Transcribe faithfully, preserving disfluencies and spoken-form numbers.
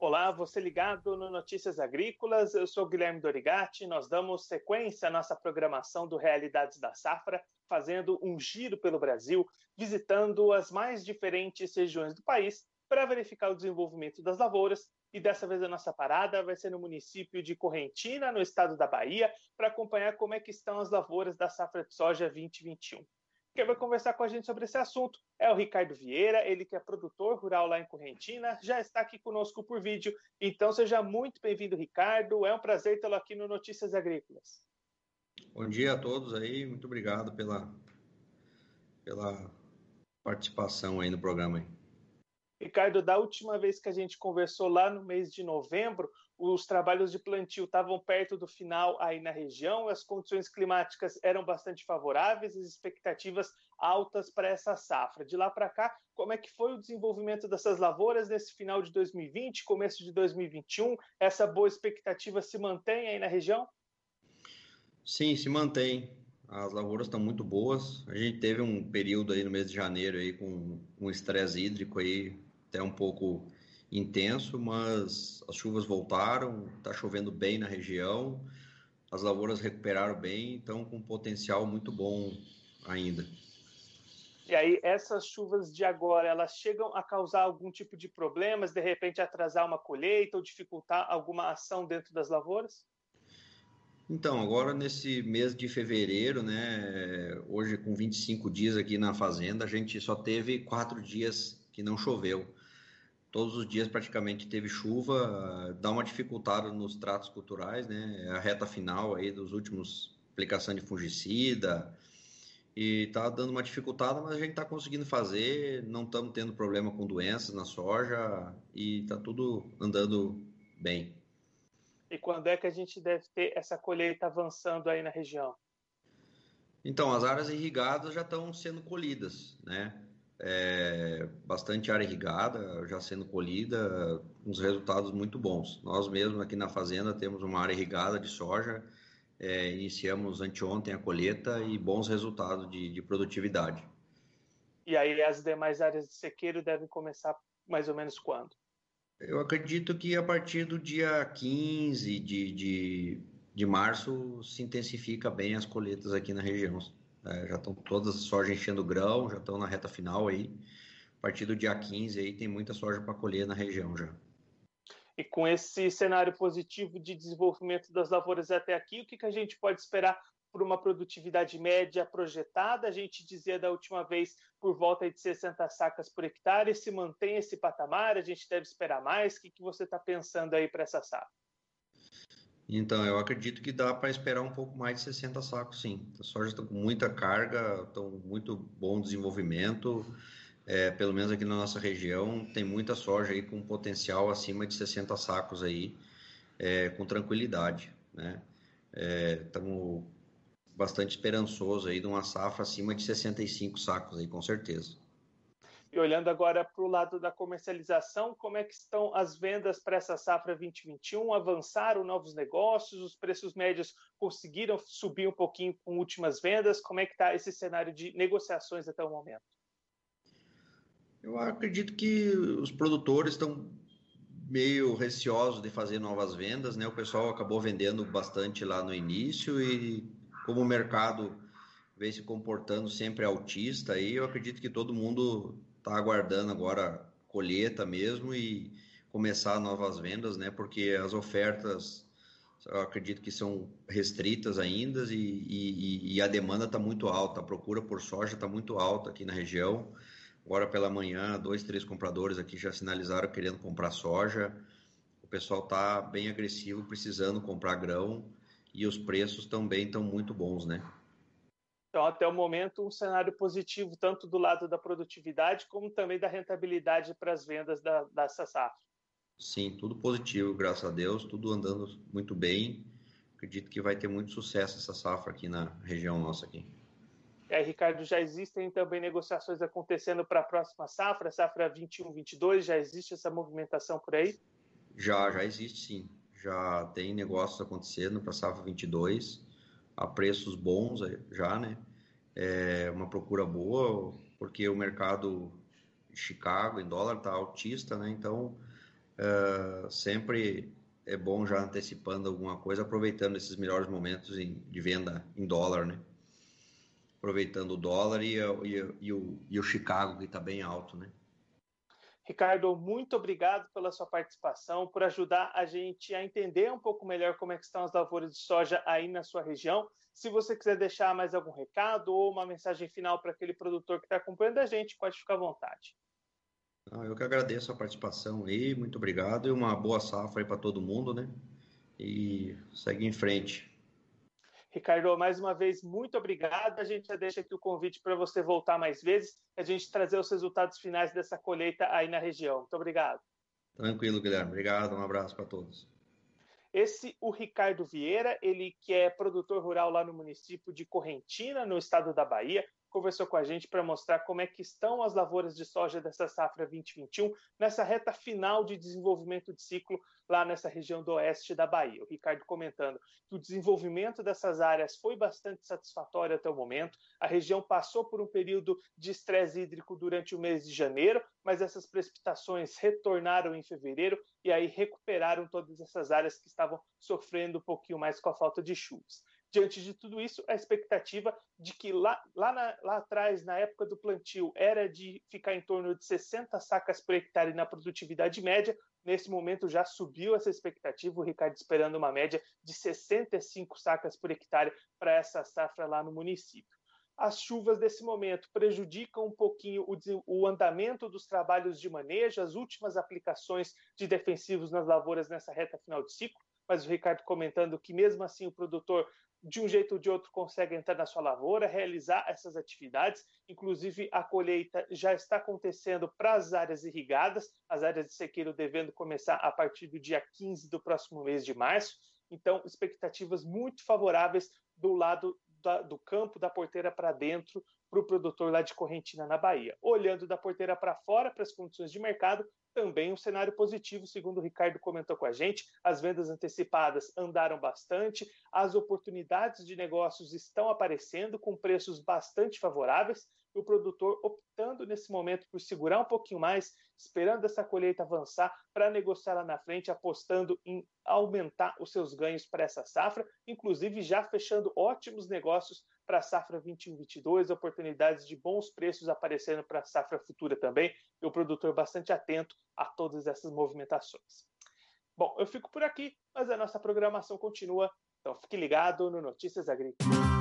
Olá, você ligado no Notícias Agrícolas, eu sou Guilherme Dorigatti, nós damos sequência à nossa programação do Realidades da Safra, fazendo um giro pelo Brasil, visitando as mais diferentes regiões do país para verificar o desenvolvimento das lavouras, e dessa vez a nossa parada vai ser no município de Correntina, no estado da Bahia, para acompanhar como é que estão as lavouras da safra de soja vinte e vinte e um. Quem vai conversar com a gente sobre esse assunto é o Ricardo Vieira, ele que é produtor rural lá em Correntina, já está aqui conosco por vídeo. Então seja muito bem-vindo, Ricardo. É um prazer tê-lo aqui no Notícias Agrícolas. Bom dia a todos aí, muito obrigado pela, pela participação aí no programa aí. Ricardo, da última vez que a gente conversou lá no mês de novembro, os trabalhos de plantio estavam perto do final aí na região, as condições climáticas eram bastante favoráveis, as expectativas altas para essa safra. De lá para cá, como é que foi o desenvolvimento dessas lavouras nesse final de dois mil e vinte, começo de dois mil e vinte e um? Essa boa expectativa se mantém aí na região? Sim, se mantém. As lavouras estão muito boas. A gente teve um período aí no mês de janeiro aí com um estresse hídrico aí até um pouco intenso, mas as chuvas voltaram, está chovendo bem na região, as lavouras recuperaram bem, estão com um potencial muito bom ainda. E aí essas chuvas de agora, elas chegam a causar algum tipo de problemas, de repente atrasar uma colheita ou dificultar alguma ação dentro das lavouras? Então, agora nesse mês de fevereiro, né, hoje com vinte e cinco dias aqui na fazenda, a gente só teve quatro dias que não choveu. Todos os dias praticamente teve chuva, dá uma dificultada nos tratos culturais, né, a reta final aí dos últimos aplicação de fungicida, e tá dando uma dificultada, mas a gente tá conseguindo fazer, não estamos tendo problema com doenças na soja e tá tudo andando bem. E quando é que a gente deve ter essa colheita avançando aí na região? Então, as áreas irrigadas já estão sendo colhidas, né? É, bastante área irrigada já sendo colhida, uns resultados muito bons. Nós mesmos aqui na fazenda temos uma área irrigada de soja, é, iniciamos anteontem a colheita e bons resultados de, de produtividade. E aí as demais áreas de sequeiro devem começar mais ou menos quando? Eu acredito que a partir do dia quinze de, de, de março se intensifica bem as colheitas aqui na região. É, já estão todas as soja enchendo grão, já estão na reta final aí. A partir do dia quinze aí tem muita soja para colher na região já. E com esse cenário positivo de desenvolvimento das lavouras até aqui, o que, que a gente pode esperar por uma produtividade média projetada? A gente dizia da última vez por volta de sessenta sacas por hectare. Se mantém esse patamar? A gente deve esperar mais? O que, que você está pensando aí para essa safra? Então, eu acredito que dá para esperar um pouco mais de sessenta sacos, sim. As sojas estão com muita carga, estão muito bom desenvolvimento. É, pelo menos aqui na nossa região, tem muita soja aí com potencial acima de sessenta sacos aí, é, com tranquilidade, né? Estamos é, bastante esperançoso aí de uma safra acima de sessenta e cinco sacos aí, com certeza. E olhando agora para o lado da comercialização, como é que estão as vendas para essa safra vinte e vinte e um? Avançaram novos negócios? Os preços médios conseguiram subir um pouquinho com últimas vendas? Como é que está esse cenário de negociações até o momento? Eu acredito que os produtores estão meio receosos de fazer novas vendas, né? O pessoal acabou vendendo bastante lá no início e como o mercado vem se comportando sempre altista, aí eu acredito que todo mundo está aguardando agora colheita mesmo e começar novas vendas, né? Porque as ofertas eu acredito que são restritas ainda e, e, e a demanda está muito alta, a procura por soja está muito alta aqui na região. Agora pela manhã, dois, três compradores aqui já sinalizaram querendo comprar soja. O pessoal está bem agressivo, precisando comprar grão e os preços também estão muito bons, né? Então, até o momento, um cenário positivo, tanto do lado da produtividade, como também da rentabilidade para as vendas da, dessa safra. Sim, tudo positivo, graças a Deus, tudo andando muito bem. Acredito que vai ter muito sucesso essa safra aqui na região nossa aqui. E aí, Ricardo, já existem também negociações acontecendo para a próxima safra, safra vinte e um, vinte e dois, já existe essa movimentação por aí? Já, já existe sim. Já tem negócios acontecendo para a safra vinte e dois, a preços bons já, né? É uma procura boa, porque o mercado de Chicago em dólar está altista, né? Então uh, sempre é bom já antecipando alguma coisa, aproveitando esses melhores momentos em, de venda em dólar, né? Aproveitando o dólar e, e, e, o, e o Chicago, que está bem alto, né? Ricardo, muito obrigado pela sua participação, por ajudar a gente a entender um pouco melhor como é que estão as lavouras de soja aí na sua região. Se você quiser deixar mais algum recado ou uma mensagem final para aquele produtor que está acompanhando a gente, pode ficar à vontade. Eu que agradeço a participação aí, muito obrigado e uma boa safra aí para todo mundo, né? E segue em frente. Ricardo, mais uma vez, muito obrigado. A gente já deixa aqui o convite para você voltar mais vezes e a gente trazer os resultados finais dessa colheita aí na região. Muito obrigado. Tranquilo, Guilherme. Obrigado, um abraço para todos. Esse, o Ricardo Vieira, ele que é produtor rural lá no município de Correntina, no estado da Bahia, conversou com a gente para mostrar como é que estão as lavouras de soja dessa safra vinte e vinte e um, nessa reta final de desenvolvimento de ciclo lá nessa região do oeste da Bahia. O Ricardo comentando que o desenvolvimento dessas áreas foi bastante satisfatório até o momento. A região passou por um período de estresse hídrico durante o mês de janeiro, mas essas precipitações retornaram em fevereiro e aí recuperaram todas essas áreas que estavam sofrendo um pouquinho mais com a falta de chuvas. Diante de tudo isso, a expectativa de que lá, lá, na, lá atrás, na época do plantio, era de ficar em torno de sessenta sacas por hectare na produtividade média. Nesse momento já subiu essa expectativa, o Ricardo esperando uma média de sessenta e cinco sacas por hectare para essa safra lá no município. As chuvas desse momento prejudicam um pouquinho o, o andamento dos trabalhos de manejo, as últimas aplicações de defensivos nas lavouras nessa reta final de ciclo, mas o Ricardo comentando que mesmo assim o produtor de um jeito ou de outro consegue entrar na sua lavoura, realizar essas atividades, inclusive a colheita já está acontecendo para as áreas irrigadas, as áreas de sequeiro devendo começar a partir do dia quinze do próximo mês de março, então expectativas muito favoráveis do lado da, do campo, da porteira para dentro, para o produtor lá de Correntina, na Bahia. Olhando da porteira para fora, para as condições de mercado, também um cenário positivo, segundo o Ricardo comentou com a gente. As vendas antecipadas andaram bastante, as oportunidades de negócios estão aparecendo com preços bastante favoráveis, e o produtor optando nesse momento por segurar um pouquinho mais, esperando essa colheita avançar para negociar lá na frente, apostando em aumentar os seus ganhos para essa safra, inclusive já fechando ótimos negócios para a safra vinte e um vinte e dois, oportunidades de bons preços aparecendo para a safra futura também, e o produtor bastante atento a todas essas movimentações. Bom, eu fico por aqui, mas a nossa programação continua, então fique ligado no Notícias Agrícolas.